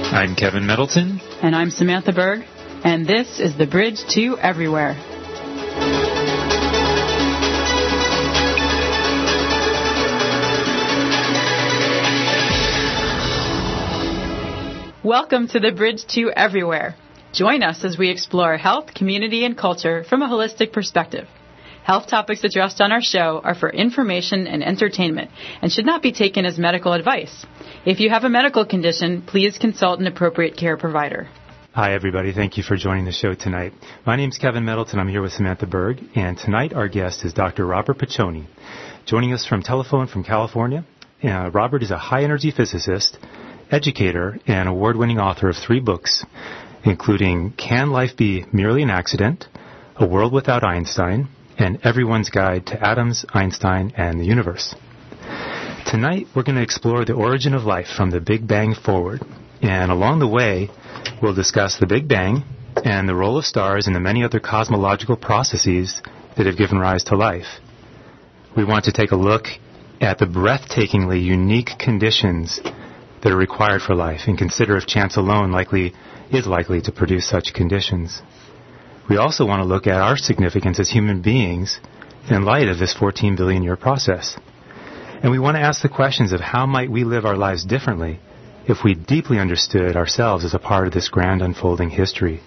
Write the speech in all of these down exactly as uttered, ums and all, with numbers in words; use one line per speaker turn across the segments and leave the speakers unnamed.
I'm Kevin Middleton.
And I'm Samantha Berg. And this is The Bridge to Everywhere. Welcome to The Bridge to Everywhere. Join us as we explore health, community, and culture from a holistic perspective. Health topics addressed on our show are for information and entertainment and should not be taken as medical advice. If you have a medical condition, please consult an appropriate care provider.
Hi, everybody. Thank you for joining the show tonight. My name is Kevin Middleton. I'm here with Samantha Berg, and tonight our guest is Doctor Robert Piccioni. Joining us from telephone from California, uh, Robert is a high-energy physicist, educator, and award-winning author of three books, including Can Life Be Merely an Accident?, A World Without Einstein, and Everyone's Guide to Atoms, Einstein, and the Universe. Tonight, we're going to explore the origin of life from the Big Bang forward. And along the way, we'll discuss the Big Bang and the role of stars and the many other cosmological processes that have given rise to life. We want to take a look at the breathtakingly unique conditions that are required for life and consider if chance alone likely is likely to produce such conditions. We also want to look at our significance as human beings in light of this fourteen billion year process. And we want to ask the questions of how might we live our lives differently if we deeply understood ourselves as a part of this grand unfolding history.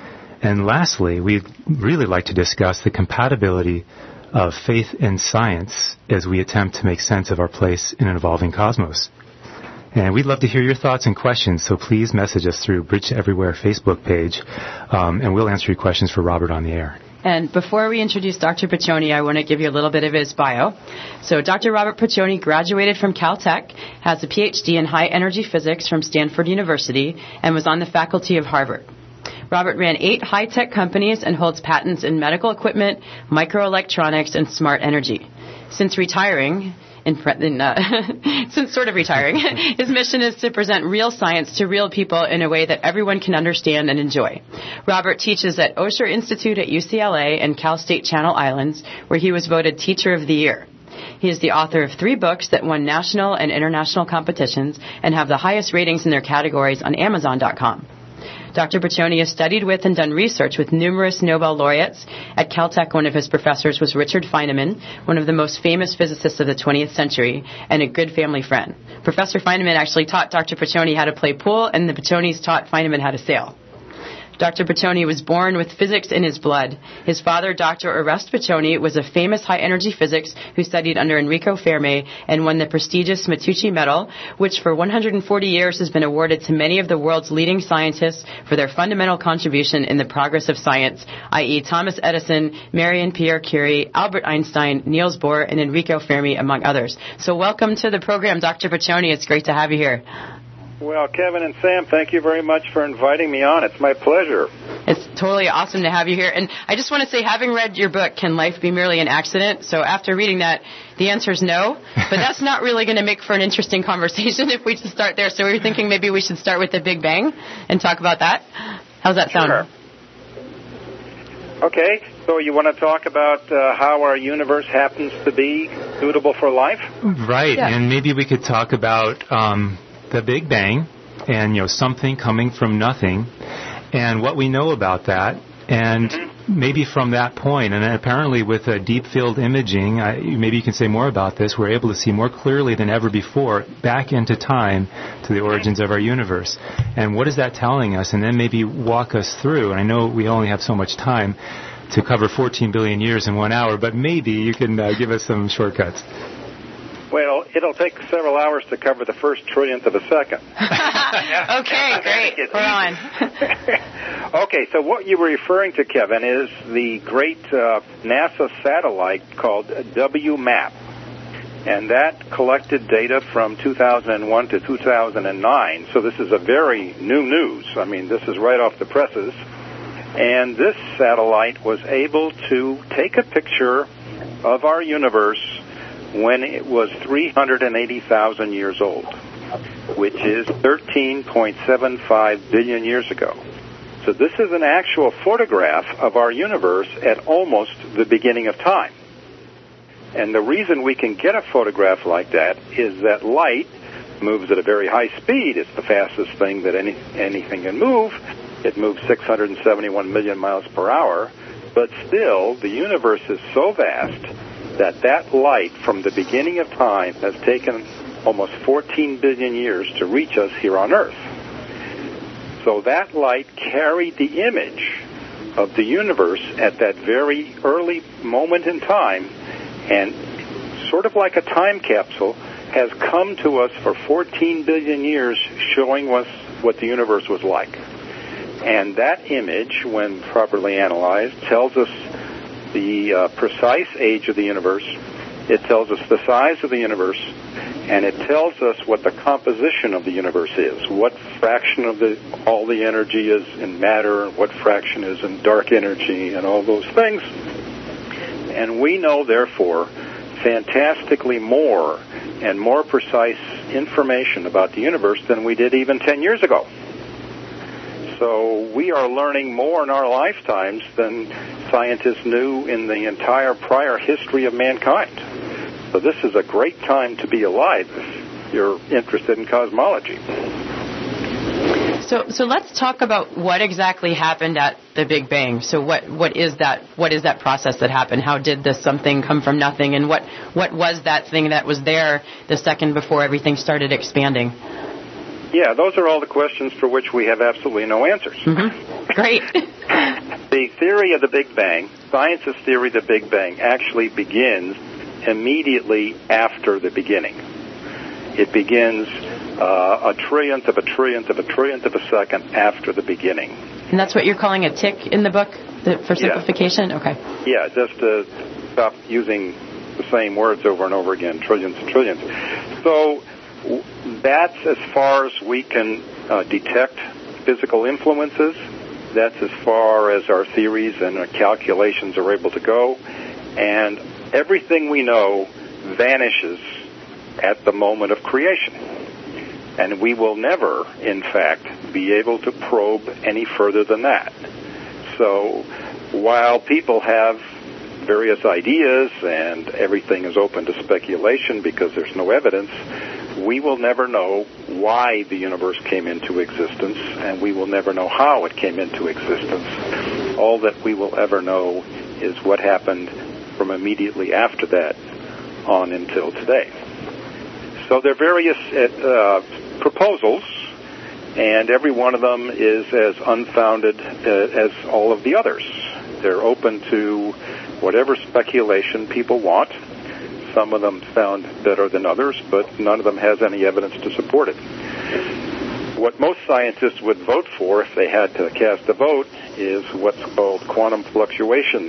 And lastly, we'd really like to discuss the compatibility of faith and science as we attempt to make sense of our place in an evolving cosmos. And we'd love to hear your thoughts and questions, so please message us through Bridge to Everywhere Facebook page, um, and we'll answer your questions for Robert on the air.
And before we introduce Doctor Piccioni, I want to give you a little bit of his bio. So Doctor Robert Piccioni graduated from Caltech, has a P H D in high energy physics from Stanford University, and was on the faculty of Harvard. Robert ran eight high-tech companies and holds patents in medical equipment, microelectronics, and smart energy. Since retiring, In, in, uh, since sort of retiring, his mission is to present real science to real people in a way that everyone can understand and enjoy. Robert teaches at Osher Institute at U C L A and Cal State Channel Islands, where he was voted Teacher of the Year. He is the author of three books that won national and international competitions and have the highest ratings in their categories on Amazon dot com. Doctor Piccioni has studied with and done research with numerous Nobel laureates. At Caltech, one of his professors was Richard Feynman, one of the most famous physicists of the twentieth century, and a good family friend. Professor Feynman actually taught Doctor Piccioni how to play pool, and the Piccionis taught Feynman how to sail. Doctor Piccioni was born with physics in his blood. His father, Doctor Oreste Piccioni, was a famous high-energy physicist who studied under Enrico Fermi and won the prestigious Matteucci Medal, which for one hundred forty years has been awarded to many of the world's leading scientists for their fundamental contribution in the progress of science, that is. Thomas Edison, Marion Pierre Curie, Albert Einstein, Niels Bohr, and Enrico Fermi, among others. So welcome to the program, Doctor Piccioni. It's great to have you here.
Well, Kevin and Sam, thank you very much for inviting me on. It's my pleasure.
It's totally awesome to have you here. And I just want to say, having read your book, Can Life Be Merely an Accident? So after reading that, the answer is no. But that's not really going to make for an interesting conversation if we just start there. So we were thinking maybe we should start with the Big Bang and talk about that. How's that sound?
Sure. Okay, so you want to talk about uh, how our universe happens to be suitable for life?
Right, yeah. And maybe we could talk about Um the Big Bang, and, you know, something coming from nothing, and what we know about that, and mm-hmm. maybe from that point, and apparently with uh, deep field imaging, uh, maybe you can say more about this, we're able to see more clearly than ever before back into time to the origins of our universe. And what is that telling us? And then maybe walk us through, and I know we only have so much time to cover fourteen billion years in one hour, but maybe you can uh, give us some shortcuts.
Well, it'll take several hours to cover the first trillionth of a second.
Okay, great. We're on.
Okay, so what you were referring to, Kevin, is the great uh, NASA satellite called W MAP. And that collected data from two thousand one to two thousand nine. So this is a very new news. I mean, this is right off the presses. And this satellite was able to take a picture of our universe when it was three hundred eighty thousand years old, which is thirteen point seven five billion years ago. So this is an actual photograph of our universe at almost the beginning of time. And the reason we can get a photograph like that is that light moves at a very high speed. It's the fastest thing that any anything can move. It moves six hundred seventy-one million miles per hour. But still, the universe is so vast that that light from the beginning of time has taken almost fourteen billion years to reach us here on Earth. So that light carried the image of the universe at that very early moment in time, and sort of like a time capsule, has come to us for fourteen billion years, showing us what the universe was like. And that image, when properly analyzed, tells us the uh, precise age of the universe. It tells us the size of the universe, and it tells us what the composition of the universe is, what fraction of the all the energy is in matter, what fraction is in dark energy, and all those things. And we know, therefore, fantastically more and more precise information about the universe than we did even ten years ago. So we are learning more in our lifetimes than scientists knew in the entire prior history of mankind. So this is a great time to be alive if you're interested in cosmology.
So, so let's talk about what exactly happened at the Big Bang. So, what, what is that? What is that process that happened? How did this something come from nothing? And what, what was that thing that was there the second before everything started expanding?
Yeah, those are all the questions for which we have absolutely no answers.
Mm-hmm. Great.
The theory of the Big Bang, science's theory of the Big Bang, actually begins immediately after the beginning. It begins uh, a trillionth of a trillionth of a trillionth of a second after the beginning. And that's what you're calling a tick in the book, the, for simplification? Yeah. Okay. Yeah, just to stop using the same words over and over again, trillions and trillions. So that's as far as we can uh, detect physical influences. That's as far as our theories and our calculations are able to go. And everything we know vanishes at the moment of creation. And we will never, in fact, be able to probe any further than that. So while people have various ideas and everything is open to speculation because there's no evidence, we will never know why the universe came into existence, and we will never know how it came into existence. All that we will ever know is what happened from immediately after that on until today. So there are various uh, proposals, and every one of them is as unfounded uh, as all of the others. They're open to whatever speculation people want. Some of them sound better than others, but none of them has any evidence to support it. What most scientists would vote for if they had to cast a vote is what's called quantum fluctuations.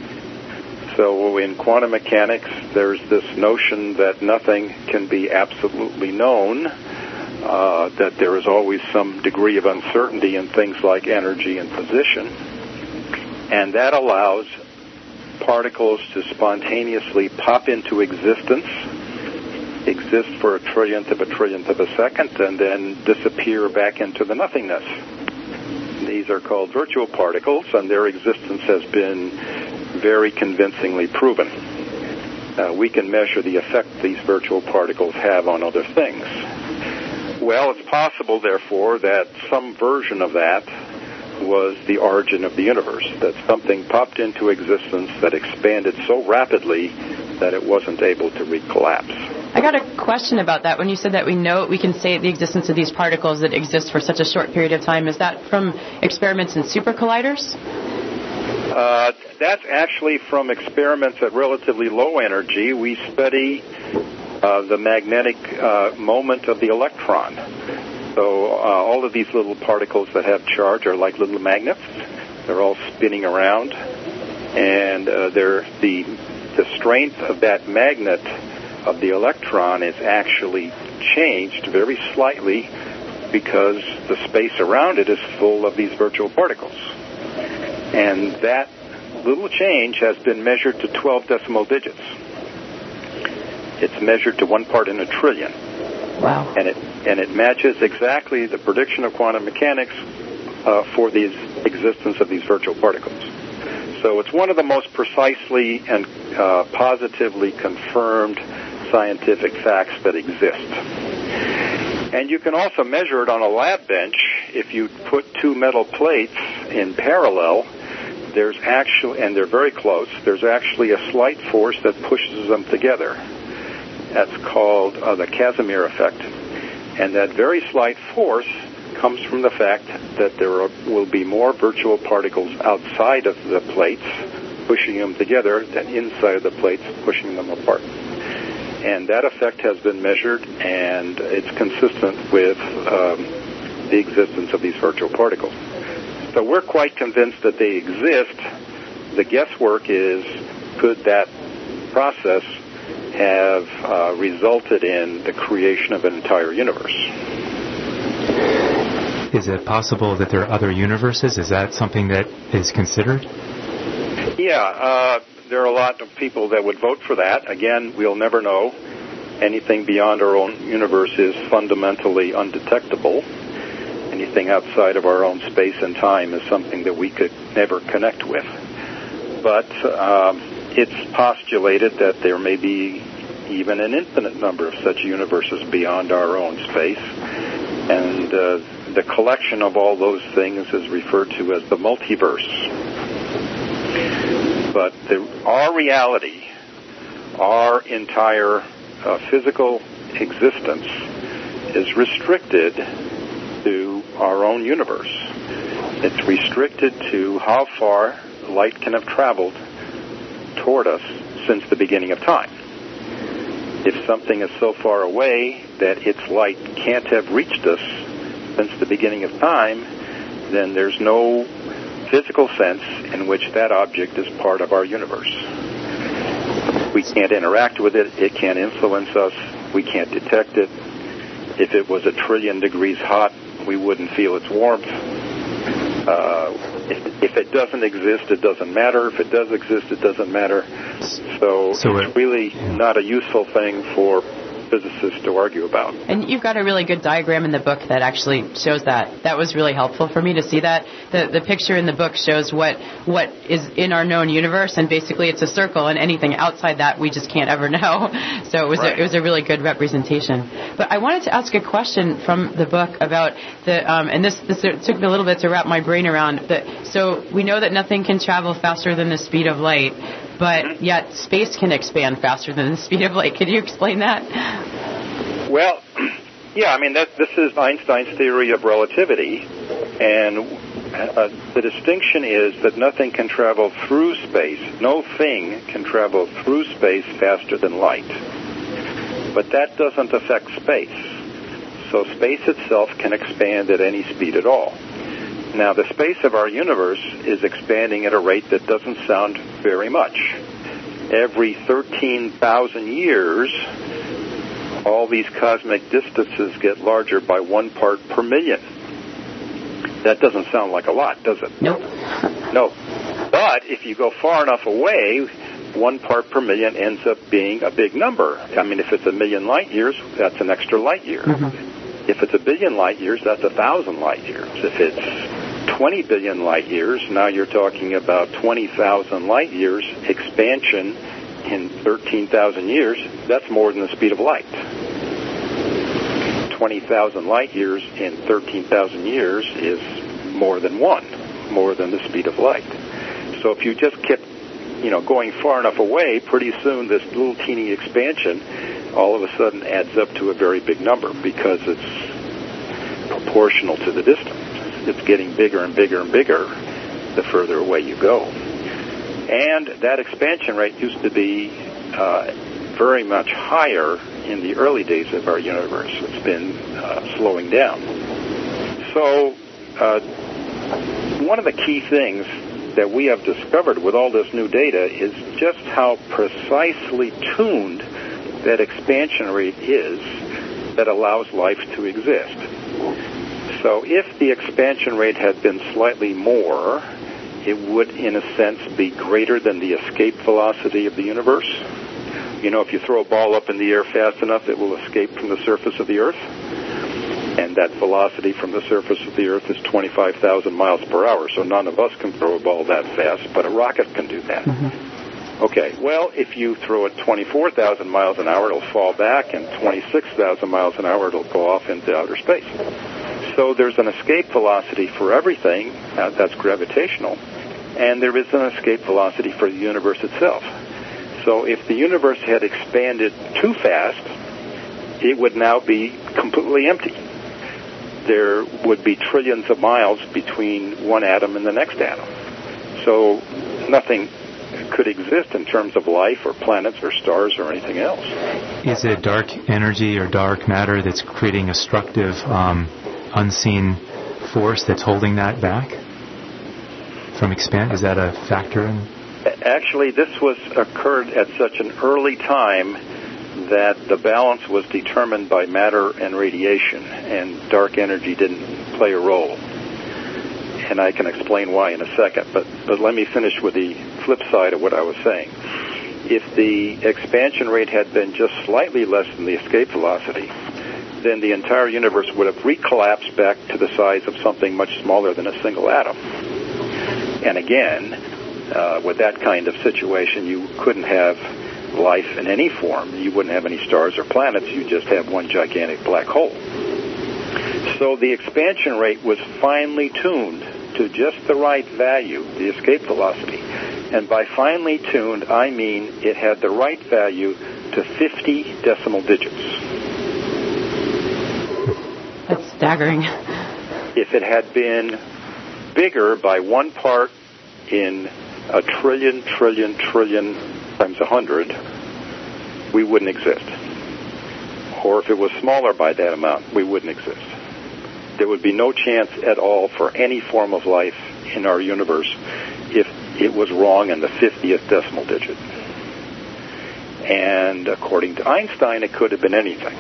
So in quantum mechanics, there's this notion that nothing can be absolutely known, uh, that there is always some degree of uncertainty in things like energy and position, and that allows particles to spontaneously pop into existence, exist for a trillionth of a trillionth of a second, and then disappear back into the nothingness. These are called virtual particles, and their existence has been very convincingly proven. Uh, we can measure the effect these virtual particles have on other things. Well, it's possible, therefore, that some version of that was the origin of the universe, that something popped into existence that expanded so rapidly that it wasn't able to recollapse. I got a question about that. When you said that we know, we can say the existence of these particles that exist for such a short period of time, is that from experiments in supercolliders? Uh, that's actually from experiments at relatively low energy. We study uh, the magnetic uh, moment of the electron. So uh, all of these little particles that have charge are like little magnets. They're all spinning around, and uh, they're the the strength of that magnet of the electron is actually changed very slightly because the space around it is full of these virtual particles. And that little change has been measured to twelve decimal digits. It's measured to one part in a trillion. Wow. And it and it matches exactly the prediction of quantum mechanics uh, for the existence of these virtual particles. So it's one of the most precisely and uh, positively confirmed scientific facts that exist. And you can also measure it on a lab bench. If you put two metal plates in parallel, there's actually, and they're very close, there's actually a slight force that pushes them together. That's called uh, the Casimir effect. And that very slight force comes from the fact that there are, will be more virtual particles outside of the plates pushing them together than inside of the plates pushing them apart. And that effect has been measured, and it's consistent with um, the existence of these virtual particles. So we're quite convinced that they exist. The guesswork is, could that process have uh, resulted in the creation of an entire universe?
Is it possible that there are other universes? Is that something that is considered?
Yeah, uh, there are a lot of people that would vote for that. Again, we'll never know. Anything beyond our own universe is fundamentally undetectable. Anything outside of our own space and time is something that we could never connect with. But um, it's postulated that there may be even an infinite number of such universes beyond our own space. And uh, the collection of all those things is referred to as the multiverse. But the, our reality, our entire uh, physical existence is restricted to our own universe. It's restricted to how far light can have traveled toward us since the beginning of time. If something is so far away that its light can't have reached us since the beginning of time, then there's no physical sense in which that object is part of our universe. We can't interact with it. It can't influence us. We can't detect it. If it was a trillion degrees hot, we wouldn't feel its warmth. Uh, if, if it doesn't exist, it doesn't matter. If it does exist, it doesn't matter. So, so it's it, really yeah. not a useful thing for physicists to argue about.
And you've got a really good diagram in the book that actually shows that. That was really helpful for me to see that. The the picture in the book shows what what is in our known universe, and basically it's a circle, and anything outside that we just can't ever know. So it was right. a, it was a really good representation. But I wanted to ask a question from the book about the um, and this this took me a little bit to wrap my brain around. The, so we know that nothing can travel faster than the speed of light. But yet space can expand faster than the speed of light. Could you explain that?
Well, yeah, I mean, that, this is Einstein's theory of relativity. And uh, the distinction is that nothing can travel through space. No thing can travel through space faster than light. But that doesn't affect space. So space itself can expand at any speed at all. Now, the space of our universe is expanding at a rate that doesn't sound very much. Every thirteen thousand years, all these cosmic distances get larger by one part per million. That doesn't sound like a lot, does it?
Nope.
No. But if you go far enough away, one part per million ends up being a big number. I mean, if it's a million light years, that's an extra light year. Mm-hmm. If it's a billion light years, that's a thousand light years. If it's twenty billion light years, now you're talking about twenty thousand light years expansion in thirteen thousand years. That's more than the speed of light. twenty thousand light years in thirteen thousand years is more than one, more than the speed of light. So if you just kept, you know, going far enough away, pretty soon this little teeny expansion all of a sudden adds up to a very big number because it's proportional to the distance. It's getting bigger and bigger and bigger the further away you go. And that expansion rate used to be uh, very much higher in the early days of our universe. It's been uh, slowing down. So uh, one of the key things that we have discovered with all this new data is just how precisely tuned that expansion rate is that allows life to exist. So if the expansion rate had been slightly more, it would, in a sense, be greater than the escape velocity of the universe. You know, if you throw a ball up in the air fast enough, it will escape from the surface of the Earth. And that velocity from the surface of the Earth is twenty-five thousand miles per hour, so none of us can throw a ball that fast, but a rocket can do that. Mm-hmm. Okay, well, if you throw it twenty-four thousand miles an hour, it'll fall back, and twenty-six thousand miles an hour, it'll go off into outer space. So there's an escape velocity for everything, uh, that's gravitational, and there is an escape velocity for the universe itself. So if the universe had expanded too fast, it would now be completely empty. There would be trillions of miles between one atom and the next atom. So nothing could exist in terms of life or planets or stars or anything else.
Is it dark energy or dark matter that's creating a destructive, um, unseen force that's holding that back from expand? Is that a factor in?
Actually, this was occurred at such an early time that the balance was determined by matter and radiation, and dark energy didn't play a role. And I can explain why in a second, but, but let me finish with the flip side of what I was saying. If the expansion rate had been just slightly less than the escape velocity, then the entire universe would have recollapsed back to the size of something much smaller than a single atom. And again, uh, with that kind of situation, you couldn't have life in any form. You wouldn't have any stars or planets. You just have one gigantic black hole. So the expansion rate was finely tuned to just the right value, the escape velocity. And by finely tuned, I mean it had the right value to fifty decimal digits.
That's staggering.
If it had been bigger by one part in a trillion, trillion, trillion times a hundred, we wouldn't exist. Or if it was smaller by that amount, we wouldn't exist. There would be no chance at all for any form of life in our universe if it was wrong in the fiftieth decimal digit. And according to Einstein, it could have been anything.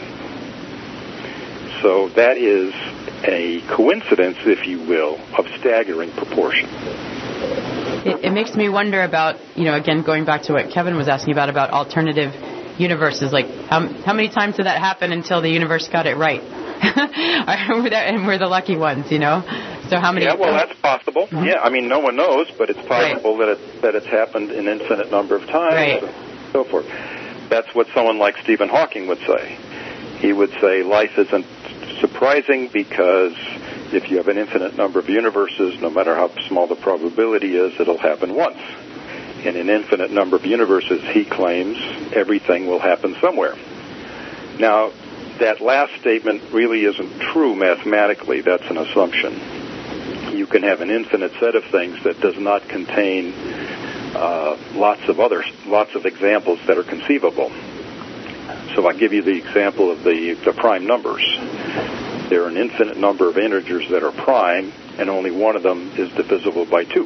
So that is a coincidence, if you will, of staggering proportion.
It, it makes me wonder about, you know, again, going back to what Kevin was asking about, about alternative universes. Like, how, how many times did that happen until the universe got it right? And we're the lucky ones, you know? So how many?
Yeah, well, that's possible. Mm-hmm. Yeah, I mean, no one knows, but it's possible right. that it, that it's happened an infinite number of times
right.
and so forth. That's what someone like Stephen Hawking would say. He would say life isn't surprising because if you have an infinite number of universes, no matter how small the probability is, it'll happen once. In an infinite number of universes, he claims everything will happen somewhere. Now, that last statement really isn't true mathematically. That's an assumption. You can have an infinite set of things that does not contain uh, lots of other, lots of examples that are conceivable. So I'll give you the example of the, the prime numbers. There are an infinite number of integers that are prime, and only one of them is divisible by two.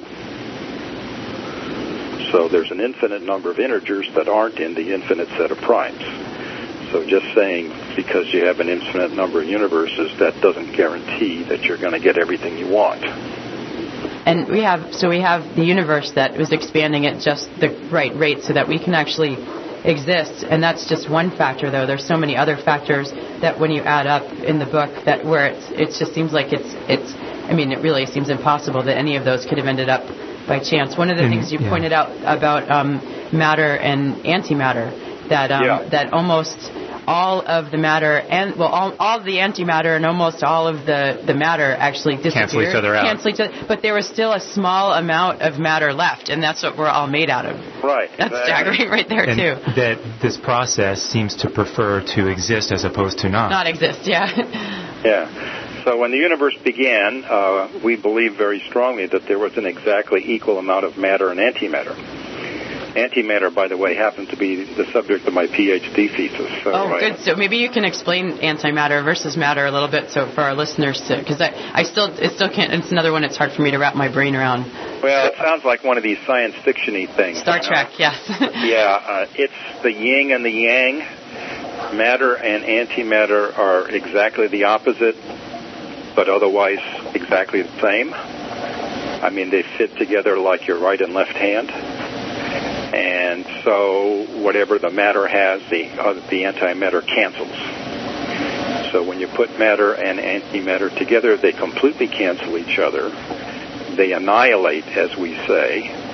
So there's an infinite number of integers that aren't in the infinite set of primes. So just saying because you have an infinite number of universes, that doesn't guarantee that you're going to get everything you want.
And we have, so we have the universe that was expanding at just the right rate so that we can actually exist. And that's just one factor, though. There's so many other factors that when you add up in the book that where it's, it just seems like it's, it's, I mean, it really seems impossible that any of those could have ended up by chance. One of the and, things you yeah. pointed out about um, matter and antimatter, that um, yeah. that almost all of the matter and well, all, all of the antimatter and almost all of the, the matter actually disappeared.
Cancel each other out.
Cancel each other, but there was still a small amount of matter left, and that's what we're all made out of.
Right.
That's exactly. staggering right there
and
too.
That this process seems to prefer to exist as opposed to not.
Not exist. Yeah.
Yeah. So when the universe began, uh, we believe very strongly that there was an exactly equal amount of matter and antimatter. Antimatter, by the way, happened to be the subject of my PhD thesis. So
oh,
I,
good. So maybe you can explain antimatter versus matter a little bit, so for our listeners to, because I, I still, it still can't. It's another one. It's hard for me to wrap my brain around.
Well, it sounds like one of these science fiction-y things.
Star
you know?
Trek, yes.
yeah, uh, it's the yin and the yang. Matter and antimatter are exactly the opposite, but otherwise exactly the same. I mean, they fit together like your right and left hand. And so whatever the matter has, the uh, the antimatter cancels. So when you put matter and antimatter together, they completely cancel each other. They annihilate, as we say.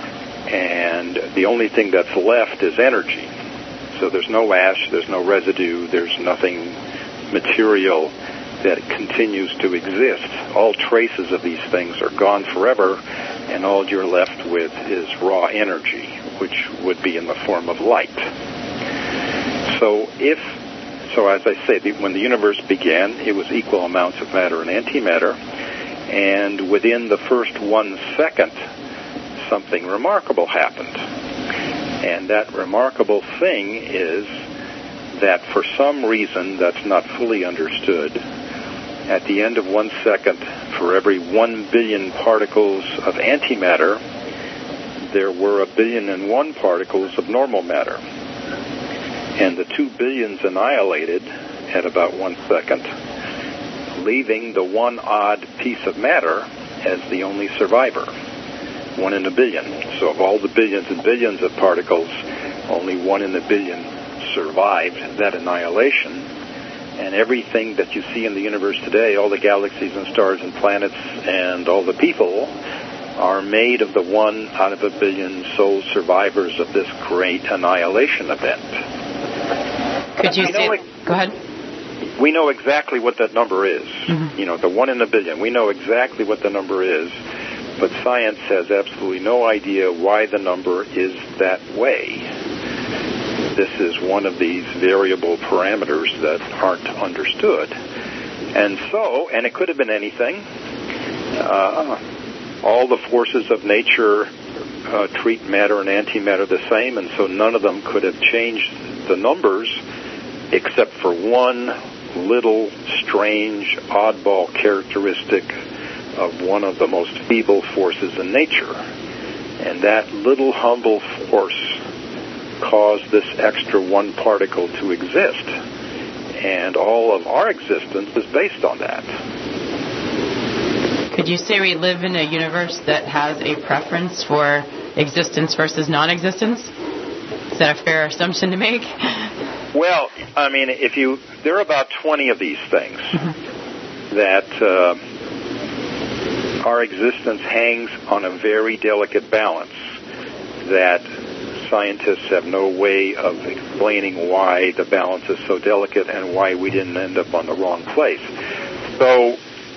and the only thing that's left is energy. So there's no ash, there's no residue, there's nothing material that continues to exist. All traces of these things are gone forever, and all you're left with is raw energy, which would be in the form of light. So if, so as I say, when the universe began, it was equal amounts of matter and antimatter, and within the first one second, something remarkable happened. And that remarkable thing is that for some reason that's not fully understood, at the end of one second, for every one billion particles of antimatter, there were a billion and one particles of normal matter. And the two billions annihilated at about one second, leaving the one odd piece of matter as the only survivor, one in a billion. So of all the billions and billions of particles, only one in a billion survived that annihilation. And everything that you see in the universe today, all the galaxies and stars and planets and all the people, are made of the one out of a billion sole survivors of this great annihilation event.
Could you say... Like, go ahead.
We know exactly what that number is. Mm-hmm. You know, the one in a billion. We know exactly what the number is, but science has absolutely no idea why the number is that way. This is one of these variable parameters that aren't understood. And so, and it could have been anything. Uh, all the forces of nature uh, treat matter and antimatter the same, and so none of them could have changed the numbers except for one little strange oddball characteristic of one of the most feeble forces in nature. And that little humble force caused this extra one particle to exist. And all of our existence is based on that.
Could you say we live in a universe that has a preference for existence versus non-existence? Is that a fair assumption to make?
Well, I mean, if you, there are about twenty of these things mm-hmm. that uh, our existence hangs on a very delicate balance that scientists have no way of explaining why the balance is so delicate and why we didn't end up on the wrong place. So,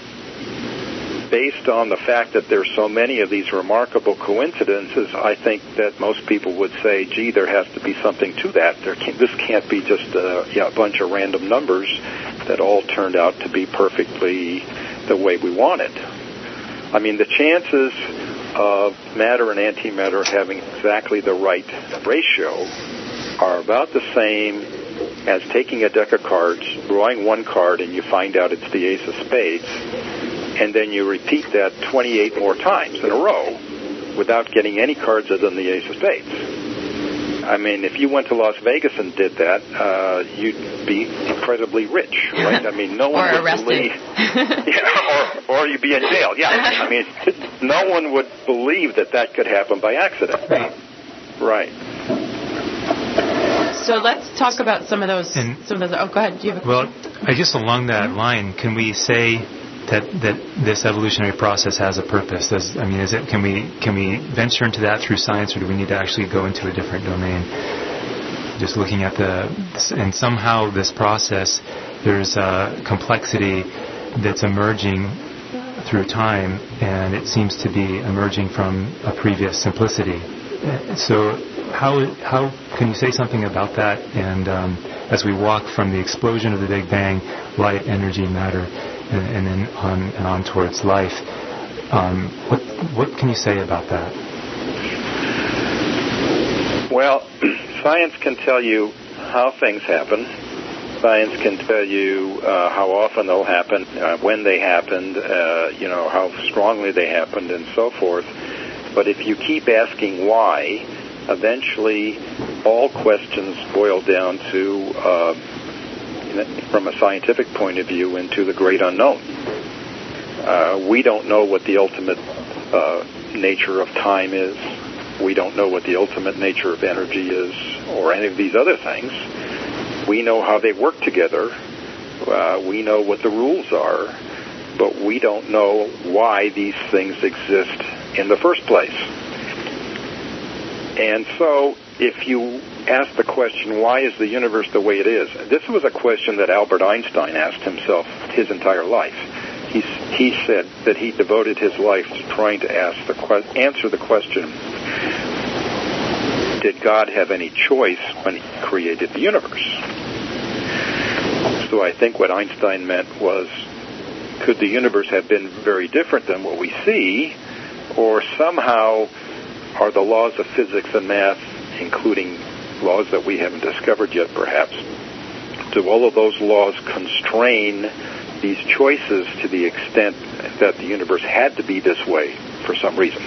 based on the fact that there's so many of these remarkable coincidences, I think that most people would say, gee, there has to be something to that. There can't, this can't be just a, yeah, a bunch of random numbers that all turned out to be perfectly the way we wanted. I mean, the chances of matter and antimatter having exactly the right ratio are about the same as taking a deck of cards, drawing one card, and you find out it's the ace of spades, and then you repeat that twenty-eight more times in a row without getting any cards other than the ace of spades. I mean, if you went to Las Vegas and did that, uh, you'd be incredibly rich, right? I mean, no one
or
would
arrested.
believe... yeah, or, or you'd be in jail, yeah. I mean, no one would believe that that could happen by accident.
Right.
Right.
So let's talk about some of those...
And,
some of those. Oh, go ahead. Do you have a
well, I guess along that line, can we say... that that this evolutionary process has a purpose? Does, I mean, is it can we can we venture into that through science, or do we need to actually go into a different domain? Just looking at the and somehow this process, there's a complexity that's emerging through time, and it seems to be emerging from a previous simplicity. So how how can you say something about that? And um, as we walk from the explosion of the Big Bang, light, energy, matter, and, and then on and on towards life, um, what what can you say about that?
Well, science can tell you how things happen. Science can tell you uh, how often they'll happen, uh, when they happened, uh, you know, how strongly they happened, and so forth. But if you keep asking why, eventually all questions boil down to, uh, from a scientific point of view, into the great unknown. Uh, we don't know what the ultimate uh, nature of time is. We don't know what the ultimate nature of energy is, or any of these other things. We know how they work together. Uh, we know what the rules are, but we don't know why these things exist in the first place. And so if you ask the question, why is the universe the way it is? This was a question that Albert Einstein asked himself his entire life. He, he said that he devoted his life to trying to ask the que- answer the question, did God have any choice when he created the universe? So I think what Einstein meant was, could the universe have been very different than what we see, or somehow are the laws of physics and math, including laws that we haven't discovered yet perhaps, do all of those laws constrain these choices to the extent that the universe had to be this way for some reason?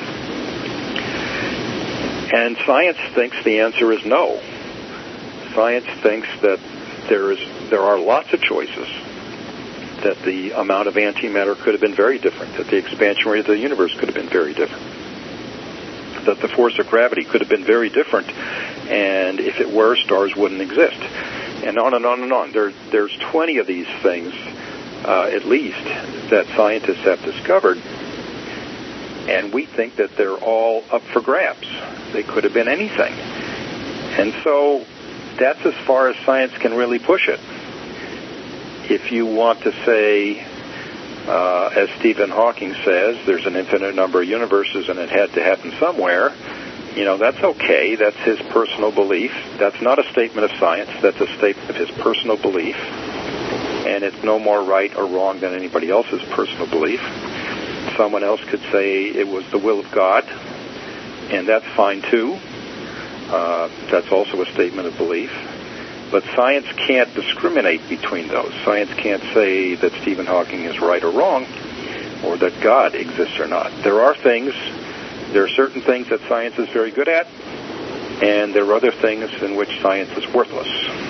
And science thinks the answer is no. Science thinks that there is there are lots of choices, that the amount of antimatter could have been very different, that the expansion rate of the universe could have been very different, that the force of gravity could have been very different, and if it were, stars wouldn't exist. And on and on and on. There, there's twenty of these things, uh, at least, that scientists have discovered, and we think that they're all up for grabs. They could have been anything. And so that's as far as science can really push it. If you want to say, uh, as Stephen Hawking says, there's an infinite number of universes and it had to happen somewhere, you know, that's okay. That's his personal belief. That's not a statement of science. That's a statement of his personal belief. And it's no more right or wrong than anybody else's personal belief. Someone else could say it was the will of God, and that's fine too. Uh, that's also a statement of belief. But science can't discriminate between those. Science can't say that Stephen Hawking is right or wrong, or that God exists or not. There are things, there are certain things that science is very good at, and there are other things in which science is worthless.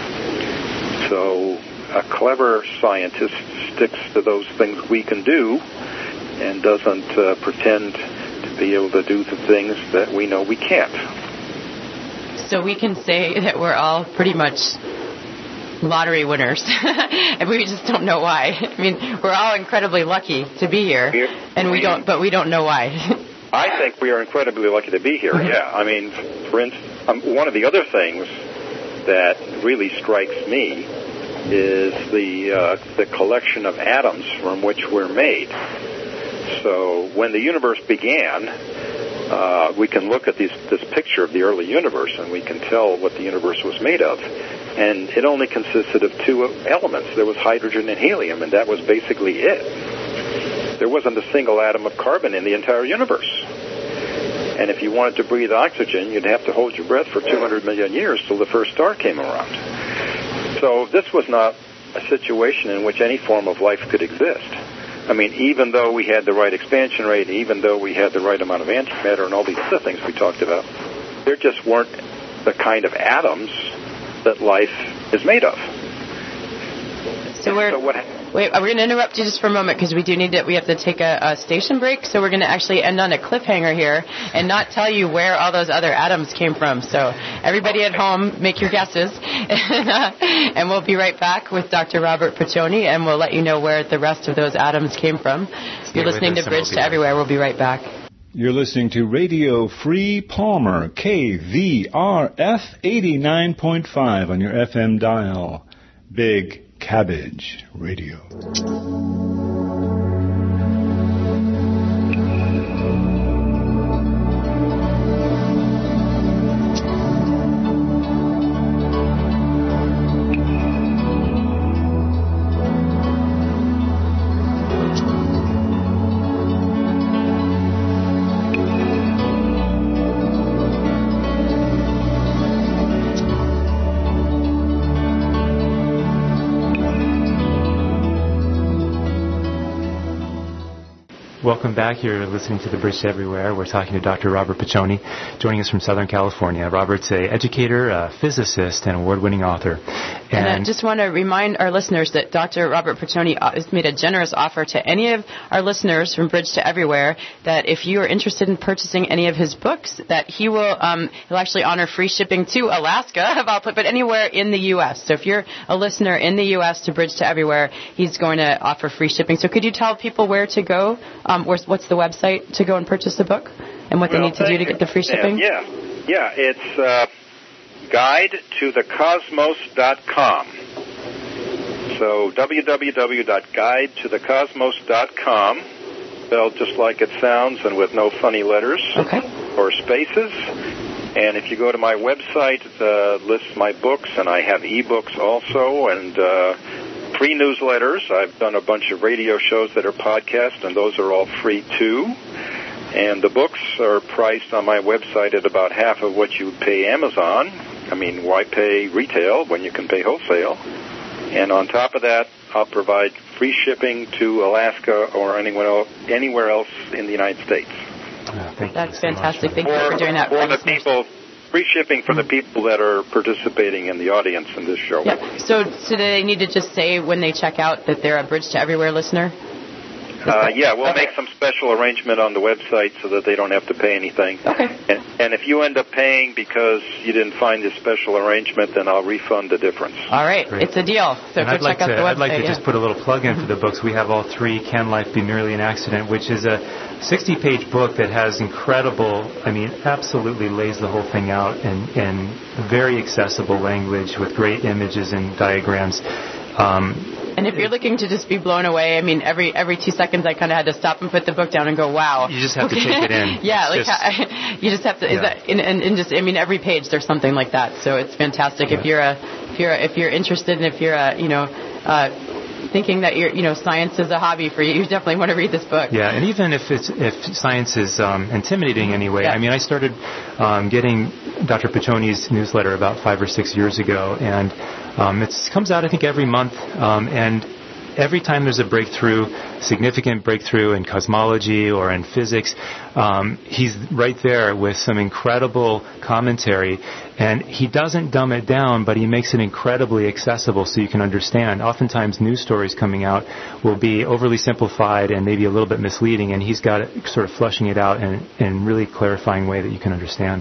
So a clever scientist sticks to those things we can do and doesn't uh, pretend to be able to do the things that we know we can't.
So we can say that we're all pretty much lottery winners, and we just don't know why. I mean, we're all incredibly lucky to be here, and we don't, but we don't know why.
I think we are incredibly lucky to be here. Yeah, I mean, for instance, um, one of the other things that really strikes me is the uh, the collection of atoms from which we're made. So when the universe began, uh, we can look at these, this picture of the early universe, and we can tell what the universe was made of. And it only consisted of two elements. There was hydrogen and helium, and that was basically it. There wasn't a single atom of carbon in the entire universe. And if you wanted to breathe oxygen, you'd have to hold your breath for two hundred million years till the first star came around. So this was not a situation in which any form of life could exist. I mean, even though we had the right expansion rate, even though we had the right amount of antimatter and all these other things we talked about, there just weren't the kind of atoms that life is made of.
So we're...
So what,
Wait, we're going to interrupt you just for a moment because we do need to, we have to take a, a station break. So we're going to actually end on a cliffhanger here and not tell you where all those other atoms came from. So everybody at home, make your guesses. and, uh, and we'll be right back with Doctor Robert Piccioni, and we'll let you know where the rest of those atoms came from. You're listening to Bridge to Everywhere. We'll be right back.
You're listening to Radio Free Palmer, K V R F eighty-nine point five on your F M dial. Big Cabbage Radio.
Welcome back. You're listening to The Bridge to Everywhere. We're talking to Doctor Robert Piccioni, joining us from Southern California. Robert's an educator, a physicist, and award-winning author.
And, and I just want to remind our listeners that Doctor Robert Piccioni has made a generous offer to any of our listeners from Bridge to Everywhere that if you are interested in purchasing any of his books, that he will um, he'll actually honor free shipping to Alaska, but anywhere in the U S. So if you're a listener in the U S to Bridge to Everywhere, he's going to offer free shipping. So could you tell people where to go? Um, what's the website to go and purchase the book and what
well,
they need to do to get the free shipping?
Yeah, yeah. Yeah, it's uh, guide to the cosmos dot com. So w w w dot guide to the cosmos dot com, spelled just like it sounds and with no funny letters
okay.
or spaces. And if you go to my website, it uh, lists my books, and I have e-books also, and uh, free newsletters. I've done a bunch of radio shows that are podcasts, and those are all free too. And the books are priced on my website at about half of what you would pay Amazon. I mean, why pay retail when you can pay wholesale? And on top of that, I'll provide free shipping to Alaska or anyone else, anywhere else in the United States.
Oh, thank
That's
you so
fantastic.
much.
Thank you for doing that.
For the people, free shipping for the people that are participating in the audience in this show.
Yeah. So, so do they need to just say when they check out that they're a Bridge to Everywhere listener?
Uh, yeah, we'll
okay.
make some special arrangement on the website so that they don't have to pay anything.
Okay.
And, and if you end up paying because you didn't find this special arrangement, then I'll refund the difference.
All right.
Great.
It's a deal. So
and
go
I'd like
check out
to,
the website.
I'd like to
yeah.
just put a little plug in for the books. We have all three, Can Life Be Merely an Accident, which is a sixty-page book that has incredible, I mean, absolutely lays the whole thing out in, in very accessible language with great images and diagrams. Um,
And if you're looking to just be blown away, I mean, every every two seconds I kind of had to stop and put the book down and go, wow.
You just have to take it in.
yeah, like
just,
I, you just have to.
Yeah.
Is that, and, and, and just, I mean, every page there's something like that. So it's fantastic.
Yeah.
If you're a, if you're if you're interested, and if you're a, you know, uh, thinking that you're, you know, science is a hobby for you, you definitely want to read this book.
Yeah, and even if it's if science is um, intimidating anyway,
yeah.
I mean, I started um, getting Doctor Piccioni's newsletter about five or six years ago, and um, it comes out I think every month, um, and every time there's a breakthrough, significant breakthrough in cosmology or in physics, um, he's right there with some incredible commentary. And he doesn't dumb it down, but he makes it incredibly accessible so you can understand. Oftentimes news stories coming out will be overly simplified and maybe a little bit misleading, and he's got it sort of flushing it out in in really clarifying way that you can understand.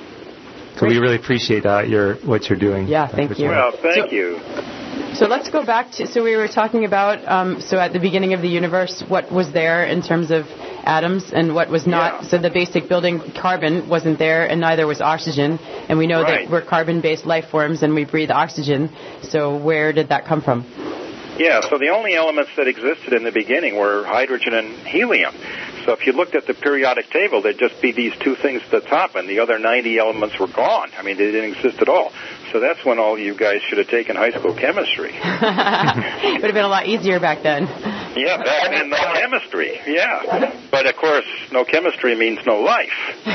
So
Great.
we really appreciate uh, your what you're doing.
Yeah, thank you.
Well, thank
So-
you.
So let's go back to, so we were talking about, um, so at the beginning of the universe, what was there in terms of atoms and what was not.
Yeah.
So the basic building, carbon, wasn't there, and neither was oxygen. And we know
Right.
that we're carbon-based life forms and we breathe oxygen. So where did that come from?
Yeah, so the only elements that existed in the beginning were hydrogen and helium. So if you looked at the periodic table, there'd just be these two things at the top, and the other ninety elements were gone. I mean, they didn't exist at all. So that's when all you guys should have taken high school chemistry.
It would have been a lot easier back then.
Yeah, back then, no chemistry. Yeah. But, of course, no chemistry means no life.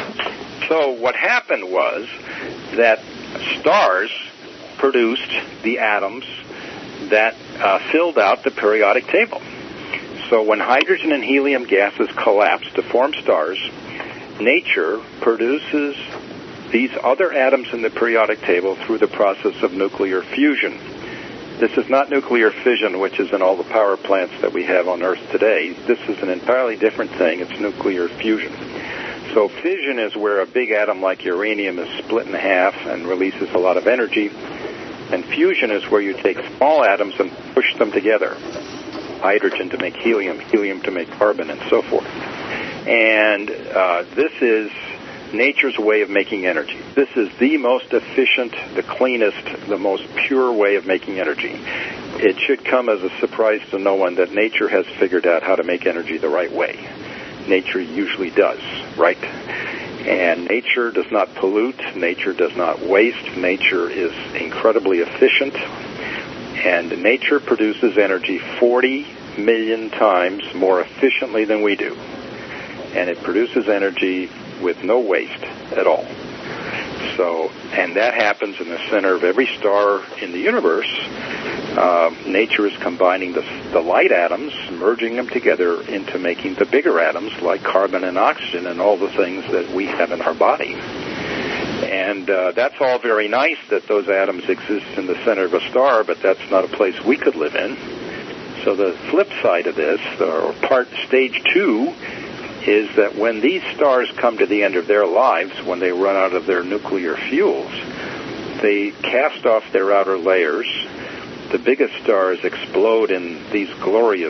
So what happened was that stars produced the atoms that uh, filled out the periodic table. So when hydrogen and helium gases collapse to form stars, nature produces these other atoms in the periodic table through the process of nuclear fusion. This is not nuclear fission, which is in all the power plants that we have on Earth today. This is an entirely different thing. It's nuclear fusion. So fission is where a big atom like uranium is split in half and releases a lot of energy. And fusion is where you take small atoms and push them together. Hydrogen to make helium, helium to make carbon, and so forth. And uh, this is nature's way of making energy. This is the most efficient, the cleanest, the most pure way of making energy. It should come as a surprise to no one that nature has figured out how to make energy the right way. Nature usually does, right? And nature does not pollute. Nature does not waste. Nature is incredibly efficient. And nature produces energy forty million times more efficiently than we do. And it produces energy with no waste at all. So, and that happens in the center of every star in the universe. Uh, nature is combining the, the light atoms, merging them together into making the bigger atoms like carbon and oxygen and all the things that we have in our body. And uh, that's all very nice that those atoms exist in the center of a star, but that's not a place we could live in. So the flip side of this, or part stage two, is that when these stars come to the end of their lives, when they run out of their nuclear fuels, they cast off their outer layers. The biggest stars explode in these glorious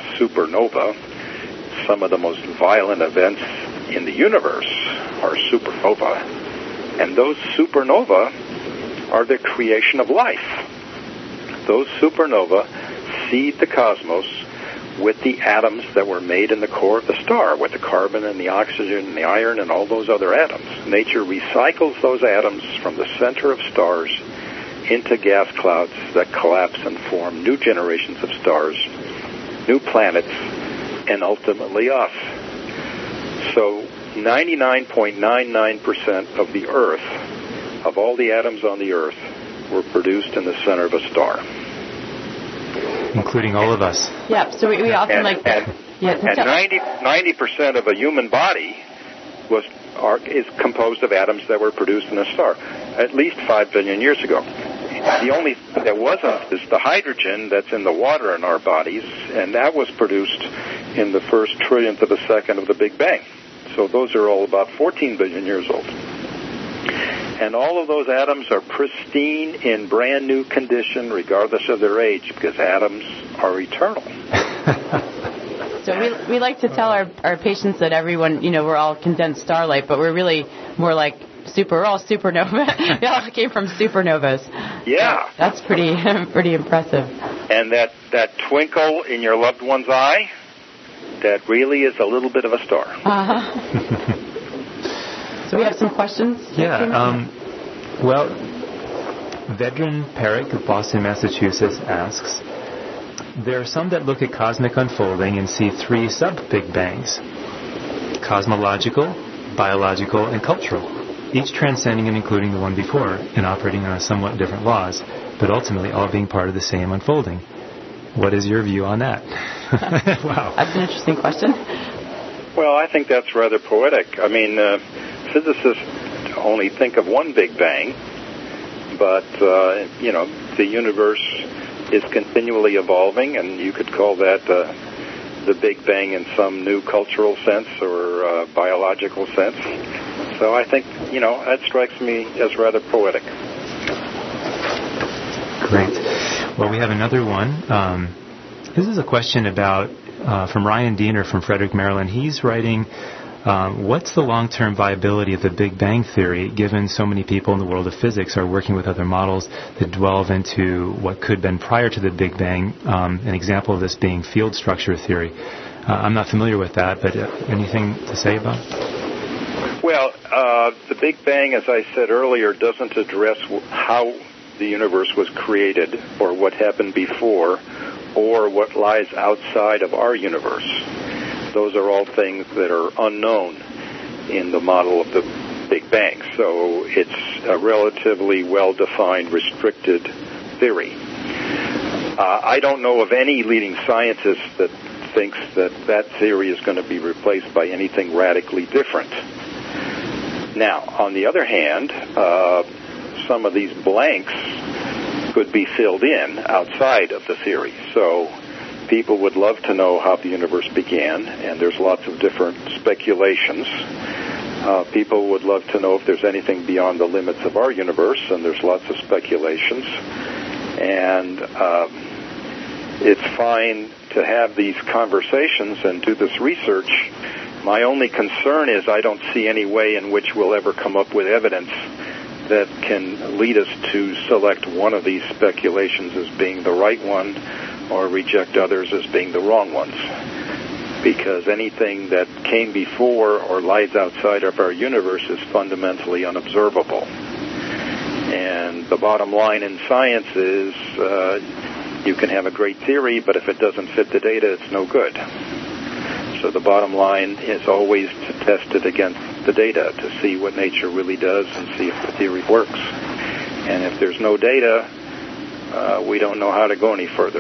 supernovae. Some of the most violent events in the universe are supernova. And those supernova are the creation of life. Those supernova seed the cosmos with the atoms that were made in the core of the star, with the carbon and the oxygen and the iron and all those other atoms. Nature recycles those atoms from the center of stars into gas clouds that collapse and form new generations of stars, new planets, and ultimately us. So ninety-nine point nine nine percent of the Earth, of all the atoms on the Earth, were produced in the center of a star.
Including all of us.
Yeah, so we, we often
and,
like...
And,
yeah,
and ninety, ninety percent of a human body was are, is composed of atoms that were produced in a star, at least five billion years ago. The only thing that wasn't is the hydrogen that's in the water in our bodies, and that was produced in the first trillionth of a second of the Big Bang. So those are all about fourteen billion years old. And all of those atoms are pristine in brand new condition regardless of their age, because atoms are eternal.
So we we like to tell our, our patients that everyone, you know, we're all condensed starlight, but we're really more like super, we're all supernova. We all came from supernovas.
Yeah.
So that's pretty pretty impressive.
And that, that twinkle in your loved one's eye, that really is a little bit of a star.
Uh-huh. So we have some questions?
Yeah. Um, well, Vedran Parekh of Boston, Massachusetts asks, there are some that look at cosmic unfolding and see three sub-Big Bangs, cosmological, biological, and cultural, each transcending and including the one before and operating on somewhat different laws, but ultimately all being part of the same unfolding. What is your view on that? Wow.
That's an interesting question.
Well, I think that's rather poetic. I mean, uh, physicists only think of one Big Bang, but, uh, you know, the universe is continually evolving, and you could call that uh, the Big Bang in some new cultural sense or uh, biological sense. So I think, you know, that strikes me as rather poetic.
Great. Well, we have another one. Um, this is a question about uh, from Ryan Diener from Frederick, Maryland. He's writing, um, what's the long-term viability of the Big Bang Theory, given so many people in the world of physics are working with other models that delve into what could have been prior to the Big Bang, um, an example of this being field structure theory. Uh, I'm not familiar with that, but uh, anything to say about it?
Well, uh, the Big Bang, as I said earlier, doesn't address how the universe was created or what happened before or what lies outside of our universe. Those are all things that are unknown in the model of the Big Bang. So it's a relatively well-defined, restricted theory. Uh, I don't know of any leading scientist that thinks that that theory is going to be replaced by anything radically different. Now, on the other hand, uh, some of these blanks could be filled in outside of the theory. So people would love to know how the universe began, and there's lots of different speculations. Uh, people would love to know if there's anything beyond the limits of our universe, and there's lots of speculations. And uh, it's fine to have these conversations and do this research. My only concern is I don't see any way in which we'll ever come up with evidence that can lead us to select one of these speculations as being the right one or reject others as being the wrong ones. Because anything that came before or lies outside of our universe is fundamentally unobservable. And the bottom line in science is uh, you can have a great theory, but if it doesn't fit the data, it's no good. So the bottom line is always to test it against the data to see what nature really does and see if the theory works. And if there's no data, uh, we don't know how to go any further.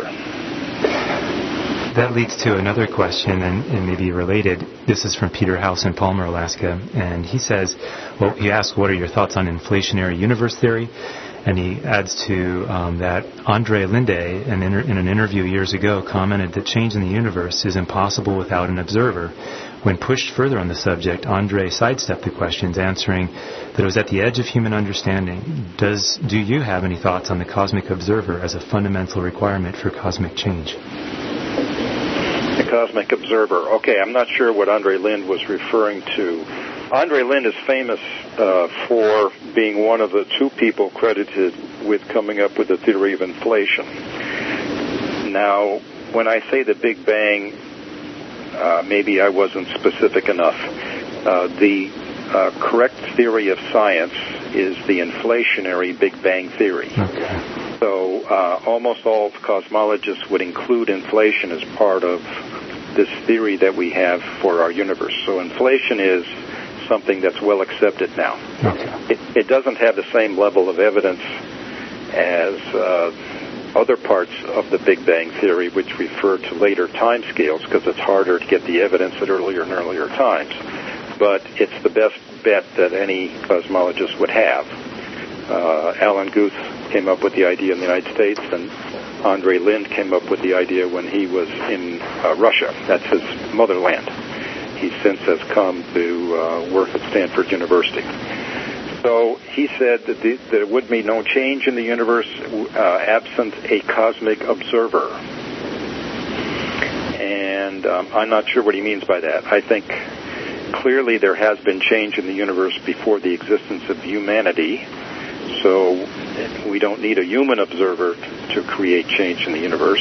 That leads to another question, and, and maybe related. This is from Peter House in Palmer, Alaska, and he says, well, he asks, what are your thoughts on inflationary universe theory? And he adds to um, that Andre Linde, in, inter- in an interview years ago, commented that change in the universe is impossible without an observer. When pushed further on the subject, Andre sidestepped the questions, answering that it was at the edge of human understanding. Does do you have any thoughts on the cosmic observer as a fundamental requirement for cosmic change?
The cosmic observer. Okay, I'm not sure what Andre Linde was referring to Andre Linde is famous uh, for being one of the two people credited with coming up with the theory of inflation. Now, when I say the Big Bang, uh, maybe I wasn't specific enough. Uh, the uh, correct theory of science is the inflationary Big Bang theory.
Okay.
So uh, almost all cosmologists would include inflation as part of this theory that we have for our universe. So inflation is something that's well accepted now.
Okay.
It, it doesn't have the same level of evidence as uh, other parts of the Big Bang theory, which refer to later time scales, because it's harder to get the evidence at earlier and earlier times. But it's the best bet that any cosmologist would have. Uh, Alan Guth came up with the idea in the United States, and Andre Linde came up with the idea when he was in uh, Russia. That's his motherland. He since has come to uh, work at Stanford University. So he said that the, there would be no change in the universe uh, absent a cosmic observer. And um, I'm not sure what he means by that. I think clearly there has been change in the universe before the existence of humanity. So we don't need a human observer to create change in the universe.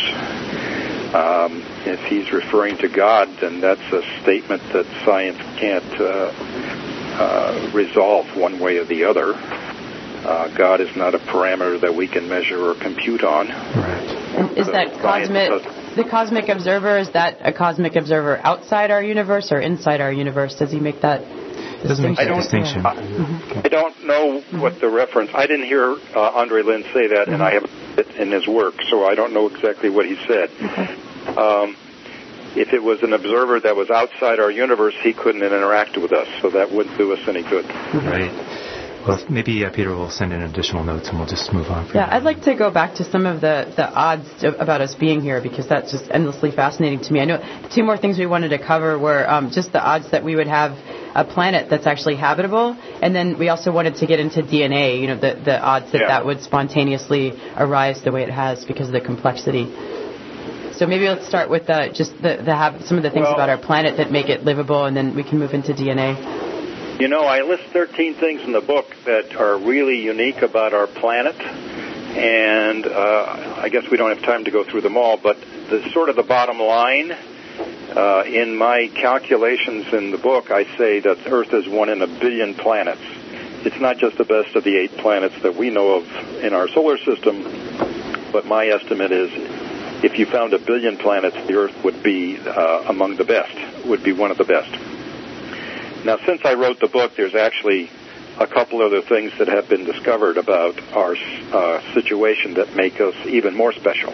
Um, if he's referring to God, then that's a statement that science can't uh, uh, resolve one way or the other. Uh, God is not a parameter that we can measure or compute on.
Right.
Is that cosmic, the cosmic observer, is that a cosmic observer outside our universe or inside our universe? Does he make that
It doesn't make that distinction.
I, mm-hmm. I don't know what the reference. I didn't hear uh, Andre Linde say that, mm-hmm. and I haven't read it in his work, so I don't know exactly what he said.
Okay.
Um, if it was an observer that was outside our universe, he couldn't interact with us, so that wouldn't do us any good.
Right. Well, maybe uh, Peter will send in additional notes, and we'll just move on. From
yeah,
that.
I'd like to go back to some of the, the odds about us being here, because that's just endlessly fascinating to me. I know two more things we wanted to cover were um, just the odds that we would have a planet that's actually habitable, and then we also wanted to get into D N A, you know, the, the odds that
yeah.
that would spontaneously arise the way it has because of the complexity. So maybe let's start with uh, just the, the hab- some of the things
well,
about our planet that make it livable, and then we can move into D N A.
You know, I list thirteen things in the book that are really unique about our planet, and uh, I guess we don't have time to go through them all, but the sort of the bottom line, uh, in my calculations in the book, I say that Earth is one in a billion planets. It's not just the best of the eight planets that we know of in our solar system, but my estimate is if you found a billion planets, the Earth would be uh, among the best, would be one of the best. Now, since I wrote the book, there's actually a couple other things that have been discovered about our uh, situation that make us even more special.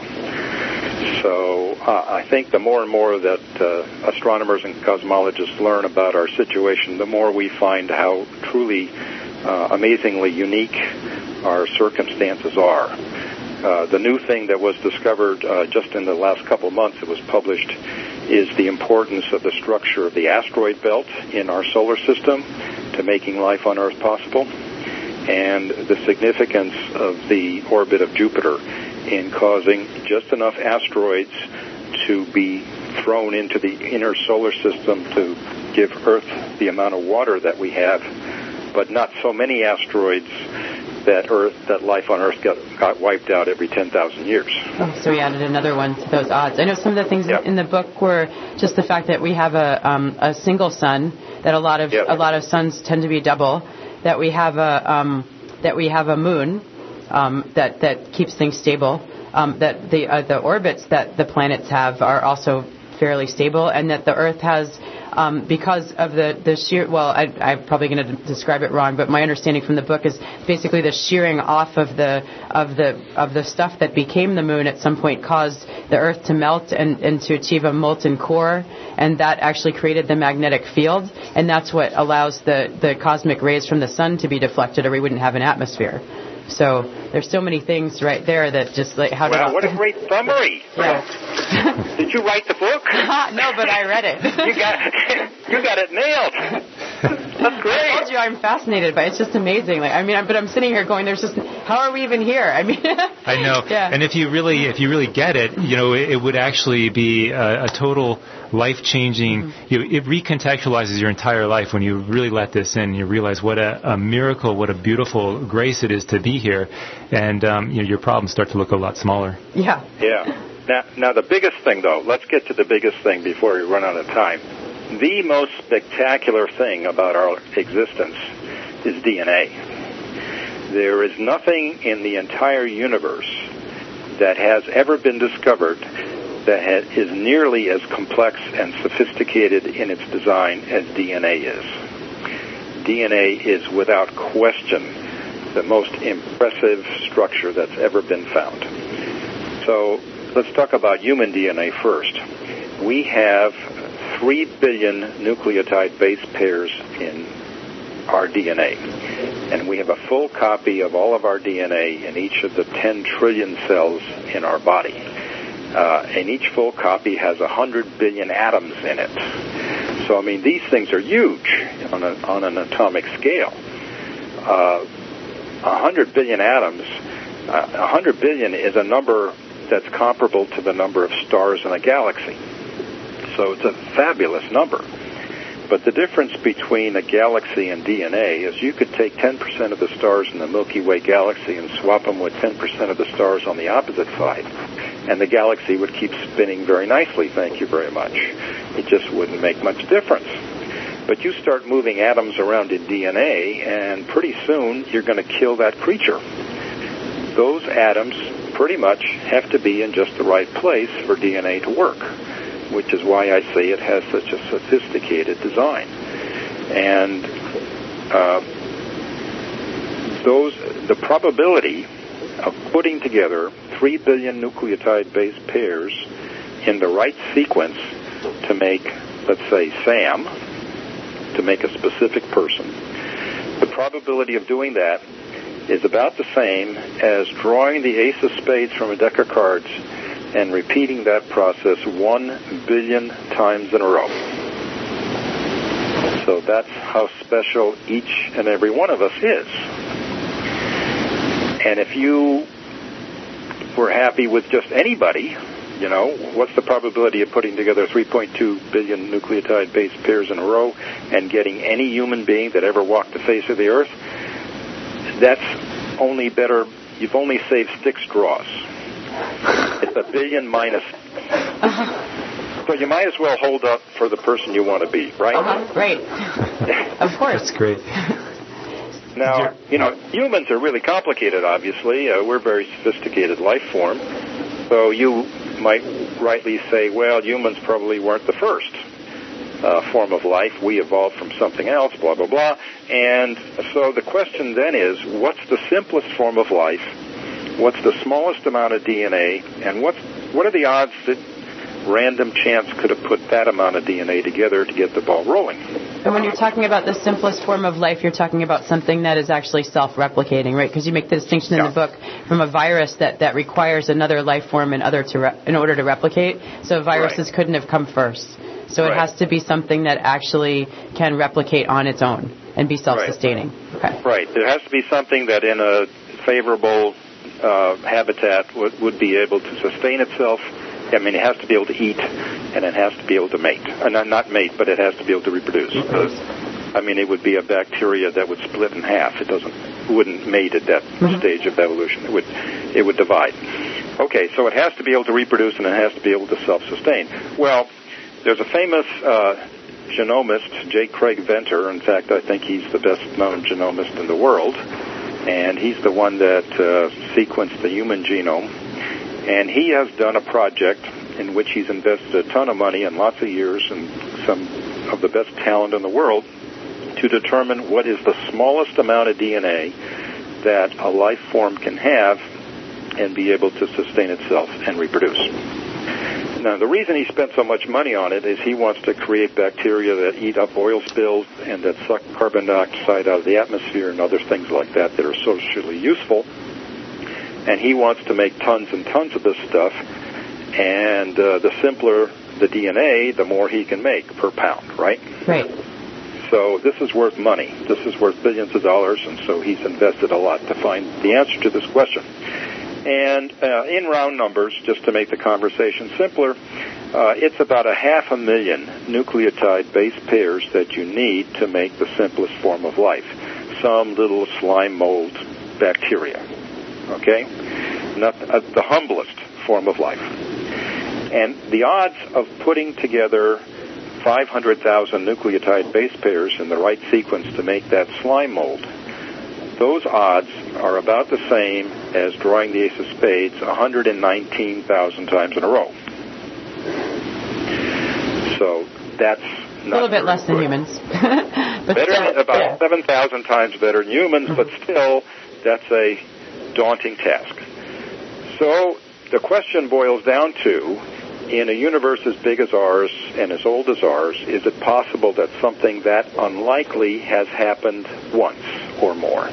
So uh, I think the more and more that uh, astronomers and cosmologists learn about our situation, the more we find how truly uh, amazingly unique our circumstances are. Uh, the new thing that was discovered uh, just in the last couple of months, it was published, is the importance of the structure of the asteroid belt in our solar system to making life on Earth possible, and the significance of the orbit of Jupiter in causing just enough asteroids to be thrown into the inner solar system to give Earth the amount of water that we have, but not so many asteroids that Earth, that life on Earth got, got wiped out every ten thousand years.
Oh, so we added another one to those odds. I know some of the things
yep.
in the book were just the fact that we have a um, a single sun, that a lot of
yep.
a lot of suns tend to be double, that we have a um, that we have a moon um, that that keeps things stable, um, that the uh, the orbits that the planets have are also fairly stable, and that the Earth has, um, because of the, the shear, well, I, I'm probably going to describe it wrong, but my understanding from the book is basically the shearing off of the of the of the stuff that became the moon at some point caused the Earth to melt and, and to achieve a molten core, and that actually created the magnetic field, and that's what allows the, the cosmic rays from the sun to be deflected, or we wouldn't have an atmosphere. So there's so many things right there that just like how.
Wow,
did
what a great summary!
Yeah.
Did you write the book?
No, but I read it.
You got you got it nailed. That's great.
I told you I'm fascinated by it. It's just amazing. Like, I mean, I'm, but I'm sitting here going, "There's just how are we even here?" I mean,
I know.
Yeah.
And if you really, if you really get it, you know, it, it would actually be a, a total life-changing. Mm-hmm. You know, it recontextualizes your entire life when you really let this in. You realize what a, a miracle, what a beautiful grace it is to be here, and um, you know, your problems start to look a lot smaller.
Yeah.
Yeah. Now, now the biggest thing, though, let's get to the biggest thing before we run out of time. The most spectacular thing about our existence is D N A. There is nothing in the entire universe that has ever been discovered that ha- is nearly as complex and sophisticated in its design as D N A is. D N A is, without question, the most impressive structure that's ever been found. So let's talk about human D N A first. We have three billion nucleotide base pairs in our D N A. And we have a full copy of all of our D N A in each of the ten trillion cells in our body. Uh, and each full copy has one hundred billion atoms in it. So, I mean, these things are huge on, a, on an atomic scale. Uh, one hundred billion atoms, uh, one hundred billion is a number that's comparable to the number of stars in a galaxy. So it's a fabulous number. But the difference between a galaxy and D N A is you could take ten percent of the stars in the Milky Way galaxy and swap them with ten percent of the stars on the opposite side, and the galaxy would keep spinning very nicely, thank you very much. It just wouldn't make much difference. But you start moving atoms around in D N A, and pretty soon you're going to kill that creature. Those atoms pretty much have to be in just the right place for D N A to work, which is why I say it has such a sophisticated design. And uh, those, the probability of putting together three billion nucleotide base pairs in the right sequence to make, let's say, Sam, to make a specific person, the probability of doing that is about the same as drawing the ace of spades from a deck of cards and repeating that process one billion times in a row. So that's how special each and every one of us is. And if you were happy with just anybody, you know, what's the probability of putting together three point two billion nucleotide base pairs in a row and getting any human being that ever walked the face of the earth? That's only better. You've only saved six draws. It's a billion minus. Uh-huh. So you might as well hold up for the person you want to be, right?
Uh-huh. Right. Of course.
That's great.
Now, you know, humans are really complicated, obviously. Uh, we're a very sophisticated life form. So you might rightly say, well, humans probably weren't the first uh, form of life. We evolved from something else, blah, blah, blah. And so the question then is, what's the simplest form of life? What's the smallest amount of D N A? And what's, what are the odds that random chance could have put that amount of D N A together to get the ball rolling?
And when you're talking about the simplest form of life, you're talking about something that is actually self-replicating, right? Because you make the distinction in
yeah.
the book from a virus that, that requires another life form in, other to re- in order to replicate. So viruses
right.
couldn't have come first. So
right.
it has to be something that actually can replicate on its own and be self-sustaining.
Right.
Okay.
Right. There has to be something that in a favorable uh, habitat would, would be able to sustain itself. I mean, it has to be able to eat, and it has to be able to mate. Uh, not, not mate, but it has to be able to reproduce. Uh, I mean, it would be a bacteria that would split in half. It doesn't, wouldn't mate at that mm-hmm. stage of evolution. It would, it would divide. Okay, so it has to be able to reproduce, and it has to be able to self-sustain. Well, there's a famous uh, genomist, J. Craig Venter. In fact, I think he's the best-known genomist in the world, and he's the one that uh, sequenced the human genome. And he has done a project in which he's invested a ton of money and lots of years and some of the best talent in the world to determine what is the smallest amount of D N A that a life form can have and be able to sustain itself and reproduce. Now, the reason he spent so much money on it is he wants to create bacteria that eat up oil spills and that suck carbon dioxide out of the atmosphere and other things like that that are socially useful. And he wants to make tons and tons of this stuff, and uh, the simpler the D N A, the more he can make per pound, right?
Right.
So this is worth money. This is worth billions of dollars, and so he's invested a lot to find the answer to this question. And uh, in round numbers, just to make the conversation simpler, uh, it's about a half a million nucleotide base pairs that you need to make the simplest form of life, some little slime mold bacteria, okay? Not uh, the humblest form of life. And the odds of putting together five hundred thousand nucleotide base pairs in the right sequence to make that slime mold, those odds are about the same as drawing the ace of spades one hundred nineteen thousand times in a row. So that's not
a little bit less
good.
than humans.
But better, still, about yeah. seven thousand times better than humans, mm-hmm. but still, that's a daunting task. So the question boils down to, in a universe as big as ours and as old as ours, is it possible that something that unlikely has happened once or more?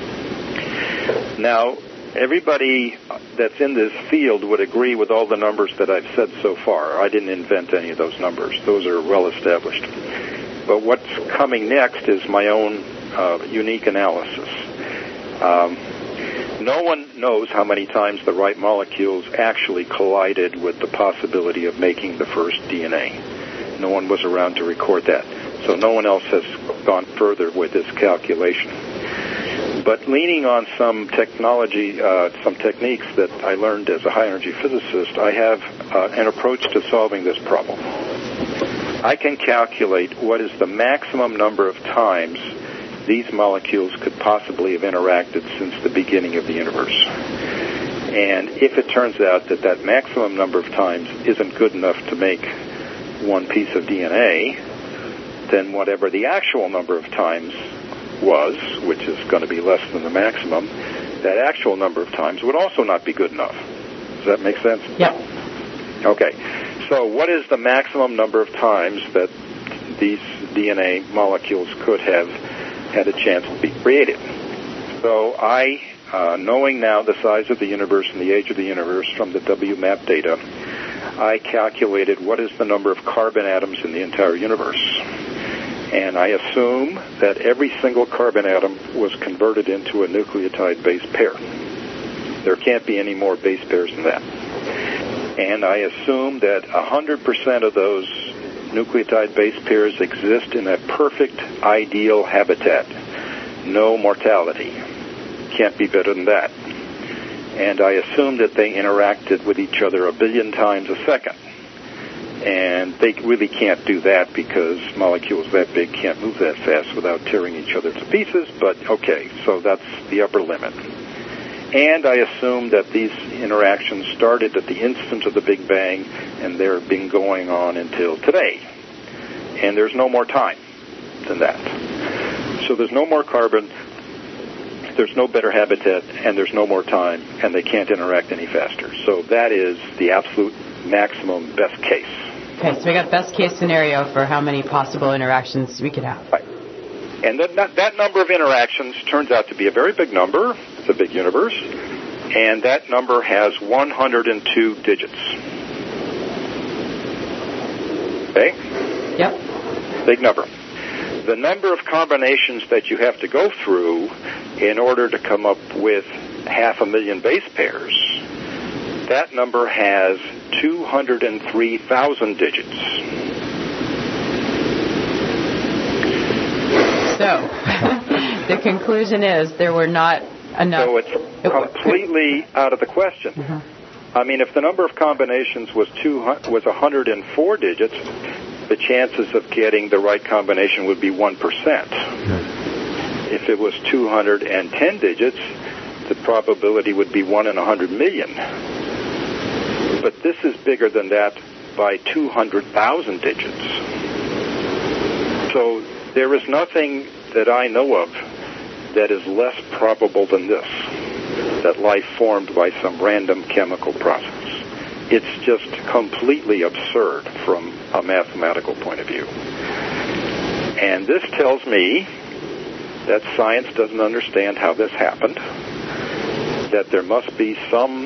Now, everybody that's in this field would agree with all the numbers that I've said so far. I didn't invent any of those numbers. Those are well established. But what's coming next is my own uh, unique analysis. Um, no one knows how many times the right molecules actually collided with the possibility of making the first D N A. No one was around to record that. So no one else has gone further with this calculation. But leaning on some technology, uh, some techniques that I learned as a high-energy physicist, I have uh, an approach to solving this problem. I can calculate what is the maximum number of times these molecules could possibly have interacted since the beginning of the universe. And if it turns out that that maximum number of times isn't good enough to make one piece of D N A, then whatever the actual number of times was, which is going to be less than the maximum, that actual number of times would also not be good enough. Does that make sense?
Yeah.
Okay. So what is the maximum number of times that these D N A molecules could have had a chance to be created? So I, uh, knowing now the size of the universe and the age of the universe from the W MAP data, I calculated what is the number of carbon atoms in the entire universe. And I assume that every single carbon atom was converted into a nucleotide base pair. There can't be any more base pairs than that. And I assume that one hundred percent of those nucleotide base pairs exist in a perfect, ideal habitat. No mortality. Can't be better than that. And I assume that they interacted with each other a billion times a second. And they really can't do that because molecules that big can't move that fast without tearing each other to pieces, but okay, so that's the upper limit. And I assume that these interactions started at the instant of the Big Bang, and they've been going on until today. And there's no more time than that. So there's no more carbon, there's no better habitat, and there's no more time, and they can't interact any faster. So that is the absolute maximum best case.
Okay, so we got best case scenario for how many possible interactions we could have.
Right. And that, that, that number of interactions turns out to be a very big number. It's a big universe. And that number has one hundred two digits. Okay?
Yep.
Big number. The number of combinations that you have to go through in order to come up with half a million base pairs, that number has two hundred three thousand digits. So,
the conclusion is there were not enough.
So it's completely out of the question. Mm-hmm. I mean, if the number of combinations was two was one hundred four digits, the chances of getting the right combination would be one percent. Mm-hmm. If it was two hundred ten digits, the probability would be one in one hundred million. But this is bigger than that by two hundred thousand digits. So there is nothing that I know of that is less probable than this, that life formed by some random chemical process. It's just completely absurd from a mathematical point of view. And this tells me that science doesn't understand how this happened, that there must be some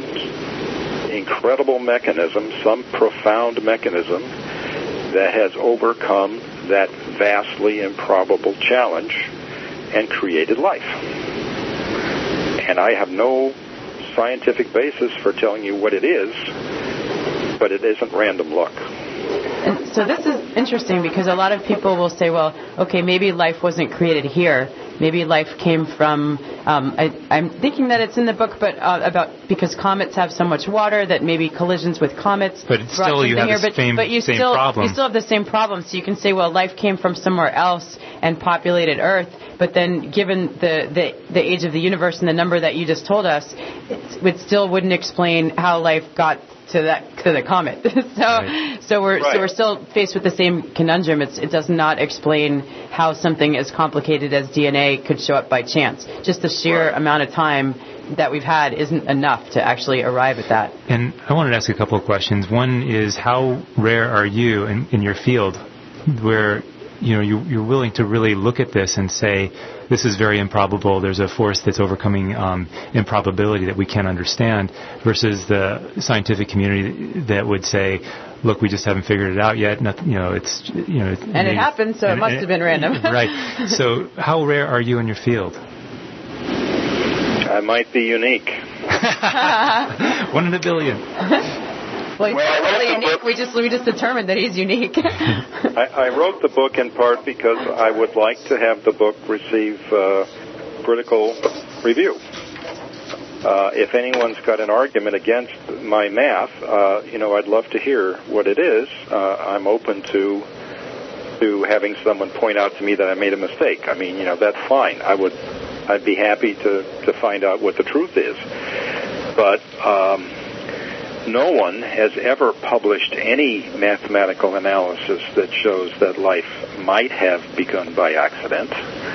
incredible mechanism, some profound mechanism that has overcome that vastly improbable challenge and created life. And I have no scientific basis for telling you what it is, but it isn't random luck.
And so this is interesting because a lot of people will say, well, okay, maybe life wasn't created here. Maybe life came from, um, I, I'm thinking that it's in the book, but uh, about because comets have so much water that maybe collisions with comets.
But it's still you have
here,
the
but,
same,
but you
same
still,
problem.
You still have the same problem. So you can say, well, life came from somewhere else and populated Earth. But then given the, the, the age of the universe and the number that you just told us, it, it still wouldn't explain how life got to that to the comet. so right. so we're right. so we're still faced with the same conundrum. It's, it does not explain how something as complicated as D N A could show up by chance. Just the sheer right. amount of time that we've had isn't enough to actually arrive at that.
And I wanted to ask a couple of questions. One is, how rare are you in, in your field where you know you, you're willing to really look at this and say, this is very improbable, there's a force that's overcoming um, improbability that we can't understand, versus the scientific community that would say, look, we just haven't figured it out yet. Nothing, you know, it's you know.
And it, it happened, so it must have been random.
Right. So, how rare are you in your field?
I might be unique.
One in a billion.
Well, he's well, really unique. We just we just determined that he's unique.
I, I wrote the book in part because I would like to have the book receive uh, critical review. Uh, if anyone's got an argument against my math, uh, you know, I'd love to hear what it is. Uh, I'm open to to having someone point out to me that I made a mistake. I mean, you know, that's fine. I would, I'd be happy to, to find out what the truth is. But um, no one has ever published any mathematical analysis that shows that life might have begun by accident.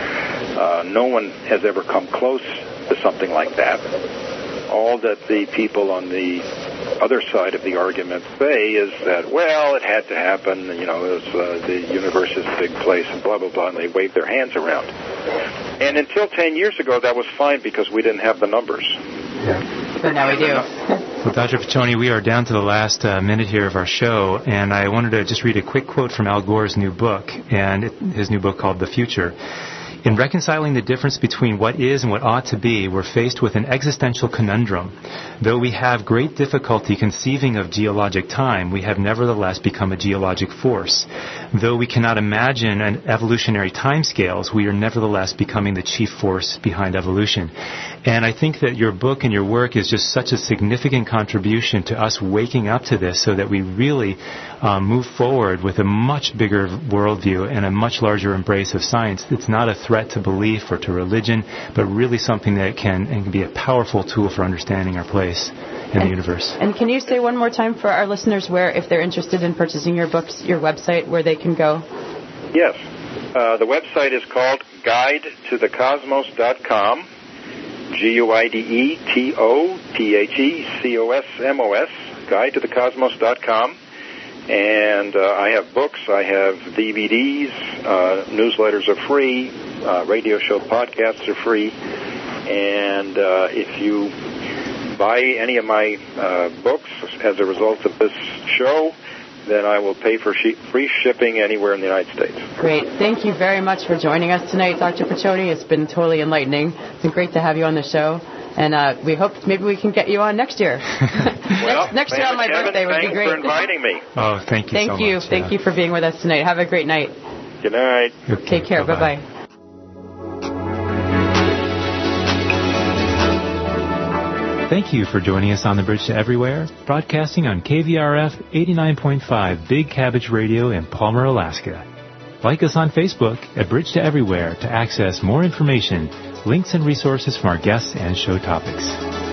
Uh, no one has ever come close to something like that. All that the people on the other side of the argument say is that, well, it had to happen, you know, it was, uh, the universe is a big place and blah, blah, blah, and they wave their hands around. And until ten years ago, that was fine because we didn't have the numbers.
Yeah.
But now we do.
Well, Doctor Piccioni, we are down to the last uh, minute here of our show, and I wanted to just read a quick quote from Al Gore's new book, and it, his new book called The Future. In reconciling the difference between what is and what ought to be, we're faced with an existential conundrum. Though we have great difficulty conceiving of geologic time, we have nevertheless become a geologic force. Though we cannot imagine an evolutionary timescales, we are nevertheless becoming the chief force behind evolution. And I think that your book and your work is just such a significant contribution to us waking up to this so that we really um, move forward with a much bigger worldview and a much larger embrace of science. It's not a threat to belief or to religion, but really something that can, and can be a powerful tool for understanding our place in
and,
the universe.
And can you say one more time for our listeners where, if they're interested in purchasing your books, your website, where they can go?
Yes. Uh, the website is called guide to the cosmos dot com. G U I D E T O T H E C O S M O S, guide to the cosmos dot com. And uh, I have books, I have D V Ds, uh, newsletters are free, uh, radio show podcasts are free. And uh, if you buy any of my uh, books as a result of this show, then I will pay for sh- free shipping anywhere in the United States. Great.
Thank you very much for joining us tonight, Doctor Piccioni. It's been totally enlightening. It's been great to have you on the show. And uh, we hope maybe we can get you on next year.
well,
next next year on my
Kevin,
birthday would be great.
Thanks for inviting me.
Oh, thank you
thank
so
you.
much.
Thank
yeah.
you for being with us tonight. Have a great night.
Good night.
Okay,
Take care.
bye-bye.
Bye-bye.
Thank you for joining us on the Bridge to Everywhere, broadcasting on K V R F eighty-nine point five Big Cabbage Radio in Palmer, Alaska. Like us on Facebook at Bridge to Everywhere to access more information, links, and resources from our guests and show topics.